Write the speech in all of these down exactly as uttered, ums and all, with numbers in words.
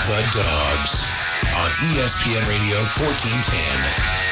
The Dogs on E S P N Radio fourteen ten.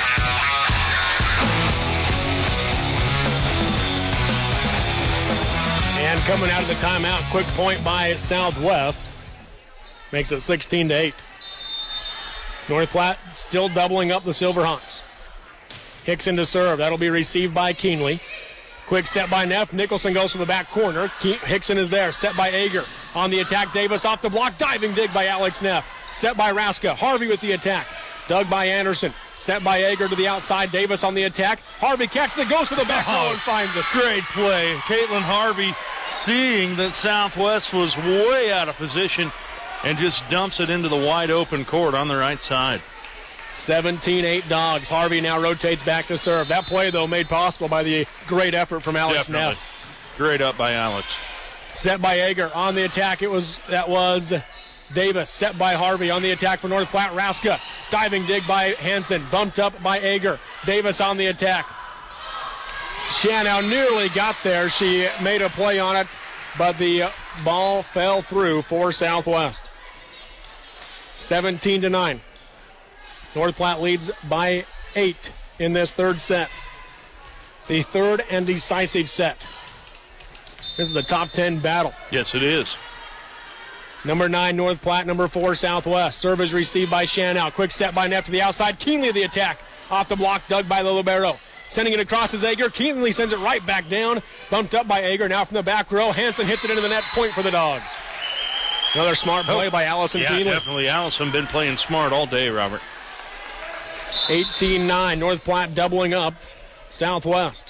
And coming out of the timeout, quick point by Southwest. Makes it sixteen to eight. North Platte still doubling up the Silverhawks. Hickson to serve. That'll be received by Keenely. Quick set by Neff. Nicholson goes to the back corner. Ke- Hickson is there. Set by Ager. On the attack, Davis off the block. Diving dig by Alex Neff. Set by Raska. Harvey with the attack. Dug by Anderson. Set by Ager to the outside. Davis on the attack. Harvey catches it. Goes for the back row and finds it. Great play. Caitlin Harvey seeing that Southwest was way out of position and just dumps it into the wide open court on the right side. seventeen eight Dogs. Harvey now rotates back to serve. That play, though, made possible by the great effort from Alex Definitely. Neff. Great up by Alex. Set by Ager. On the attack, it was that was Davis. Set by Harvey. On the attack for North Platte, Raska. Diving dig by Hansen. Bumped up by Ager. Davis on the attack. Shanow nearly got there. She made a play on it, but the ball fell through for Southwest. seventeen to nine. North Platte leads by eight in this third set. The third and decisive set. This is a top ten battle. Yes, it is. Number nine, North Platte. Number four, Southwest. Serve is received by Shanow. Quick set by Neff to the outside. Keenely the attack. Off the block, dug by the libero. Sending it across is Ager. Keenely sends it right back down. Bumped up by Ager. Now from the back row, Hansen hits it into the net. Point for the Dogs. Another smart play oh. by Allison yeah, Keenely. Definitely. Allison been playing smart all day, Robert. eighteen nine. North Platte doubling up Southwest.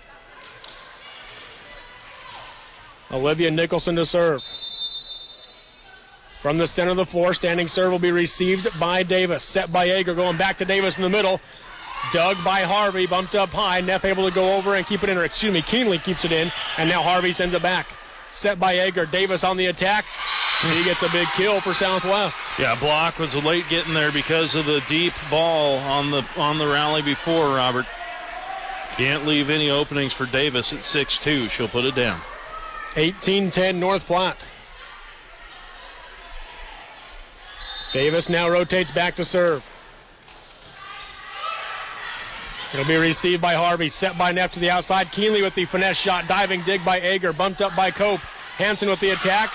Olivia Nicholson to serve. From the center of the floor, standing serve will be received by Davis. Set by Ager, going back to Davis in the middle. Dug by Harvey, bumped up high. Neff able to go over and keep it in. Or excuse me, Keenely keeps it in. And now Harvey sends it back. Set by Ager. Davis on the attack. She gets a big kill for Southwest. Yeah, Block was late getting there because of the deep ball on the on the rally before, Robert. Can't leave any openings for Davis at six two. She'll put it down. eighteen ten North Platte. Davis now rotates back to serve. It'll be received by Harvey. Set by Neff to the outside. Keenely with the finesse shot. Diving dig by Ager. Bumped up by Cope. Hansen with the attack.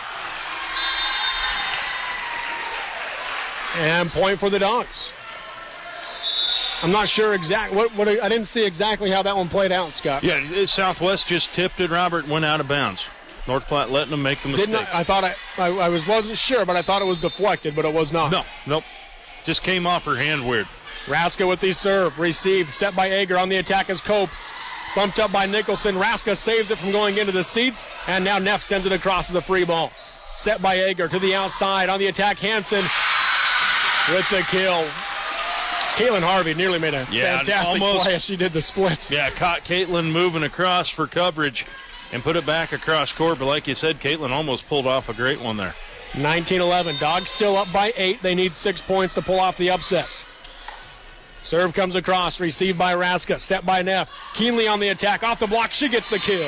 And point for the Dogs. I'm not sure exactly. What, what I didn't see exactly how that one played out, Scott. Yeah, Southwest just tipped it, Robert, and went out of bounds. North Platte letting them make the mistakes. Didn't I, I thought I, I, I was wasn't sure, but I thought it was deflected, but it was not. No, nope. Just came off her hand weird. Raska with the serve. Received. Set by Ager. On the attack is Cope. Bumped up by Nicholson. Raska saves it from going into the seats. And now Neff sends it across as a free ball. Set by Ager to the outside. On the attack, Hansen with the kill. Caitlin Harvey nearly made a yeah, fantastic almost, play as she did the splits. Yeah, caught Caitlin moving across for coverage and put it back across court. But like you said, Caitlin almost pulled off a great one there. nineteen eleven. Dogs still up by eight. They need six points to pull off the upset. Serve comes across, received by Raska, set by Neff. Keenely on the attack, off the block, she gets the kill.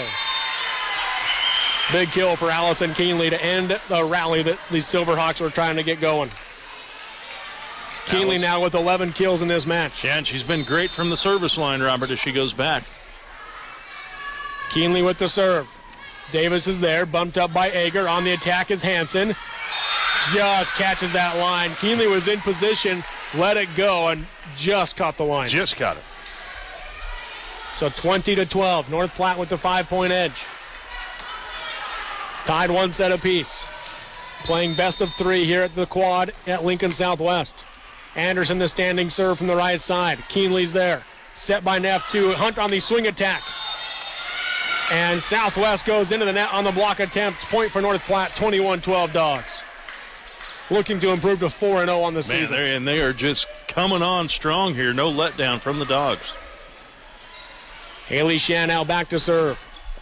Big kill for Allison Keenely to end the rally that the Silverhawks were trying to get going. Keenely now with eleven kills in this match. Yeah, and she's been great from the service line, Robert, as she goes back. Keenely with the serve. Davis is there, bumped up by Ager. On the attack is Hansen. Just catches that line. Keenely was in position, let it go, and just caught the line. Just caught it. So twenty to twelve. North Platte with the five-point edge. Tied one set apiece. Playing best of three here at the quad at Lincoln Southwest. Anderson the standing serve from the right side. Keenely's there. Set by Neff to Hunt on the swing attack. And Southwest goes into the net on the block attempt. Point for North Platte, twenty-one twelve Dogs. Looking to improve to four and oh on the Man, season. and they are just coming on strong here. No letdown from the Dogs. Haley Shanow back to serve.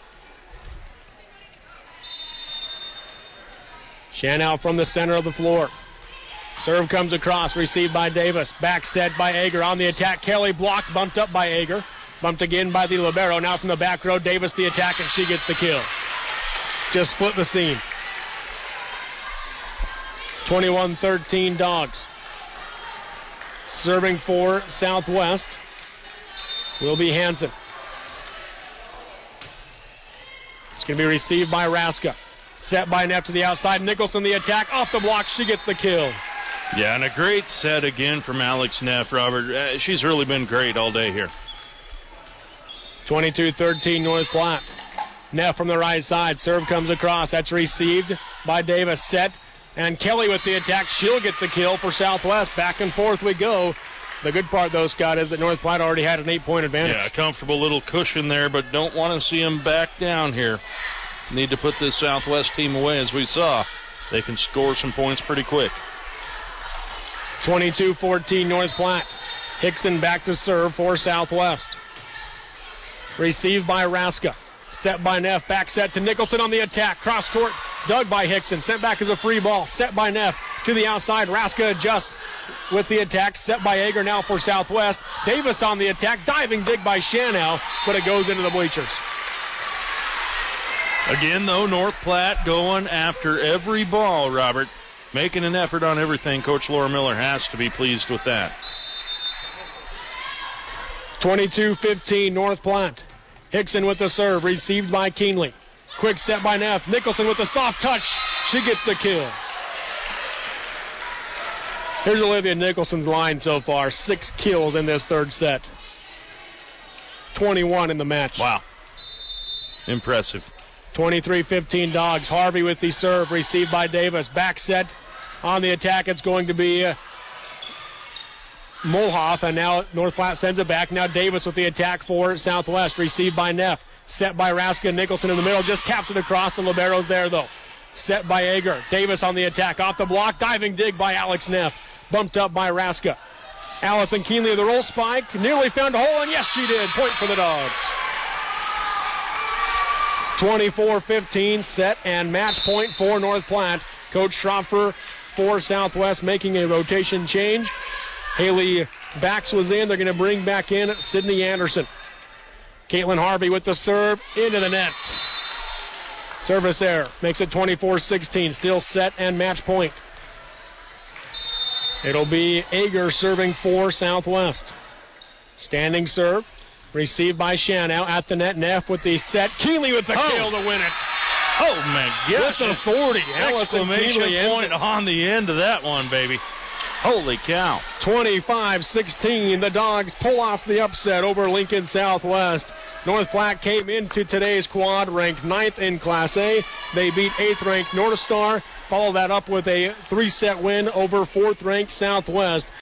Shanow from the center of the floor. Serve comes across, received by Davis. Back set by Ager. On the attack, Kelly blocked, bumped up by Ager. Bumped again by the libero. Now from the back row, Davis the attack, and she gets the kill. Just split the seam. twenty-one thirteen Dogs. Serving for Southwest will be Hansen. It's going to be received by Raska. Set by Neff to the outside. Nicholson the attack. Off the block. She gets the kill. Yeah, and a great set again from Alex Neff, Robert. Uh, she's really been great all day here. twenty-two thirteen North Platte. Neff from the right side. Serve comes across. That's received by Davis. Set. And Kelly with the attack. She'll get the kill for Southwest. Back and forth we go. The good part, though, Scott, is that North Platte already had an eight-point advantage. Yeah, comfortable little cushion there, but don't want to see them back down here. Need to put this Southwest team away, as we saw. They can score some points pretty quick. twenty-two fourteen North Platte. Hickson back to serve for Southwest. Received by Raska. Set by Neff. Back set to Nicholson on the attack. Cross court. Dug by Hickson. Sent back as a free ball. Set by Neff to the outside. Raska adjusts with the attack. Set by Ager now for Southwest. Davis on the attack. Diving dig by Shanow, but it goes into the bleachers. Again, though, North Platte going after every ball, Robert. Making an effort on everything. Coach Laura Miller has to be pleased with that. twenty-two fifteen North Platte. Hickson with the serve. Received by Keenley. Quick set by Neff. Nicholson with the soft touch. She gets the kill. Here's Olivia Nicholson's line so far. Six kills in this third set. twenty-one in the match. Wow. Impressive. twenty-three fifteen Dogs. Harvey with the serve. Received by Davis. Back set on the attack. It's going to be uh, Mulhoff. And now North Platte sends it back. Now Davis with the attack for Southwest. Received by Neff. Set by Raska. Nicholson in the middle. Just taps it across. The libero's there, though. Set by Ager. Davis on the attack. Off the block. Diving dig by Alex Neff. Bumped up by Raska. Allison Keenley with the roll spike. Nearly found a hole, and yes, she did. Point for the Dogs. twenty-four fifteen set and match point for North Platte. Coach Schroepfer for Southwest making a rotation change. Haley Bax was in. They're going to bring back in Sydney Anderson. Caitlin Harvey with the serve into the net. Service error makes it twenty-four sixteen. Still set and match point. It'll be Ager serving for Southwest. Standing serve. Received by Shanow at the net. Neff with the set. Keeley with the oh. kill to win it. Oh, my gosh. With authority. Exclamation point on the end of that one, baby. Holy cow. twenty-five sixteen. The Dogs pull off the upset over Lincoln Southwest. North Platte came into today's quad ranked ninth in Class A. They beat eighth-ranked North Star. Follow that up with a three-set win over fourth-ranked Southwest.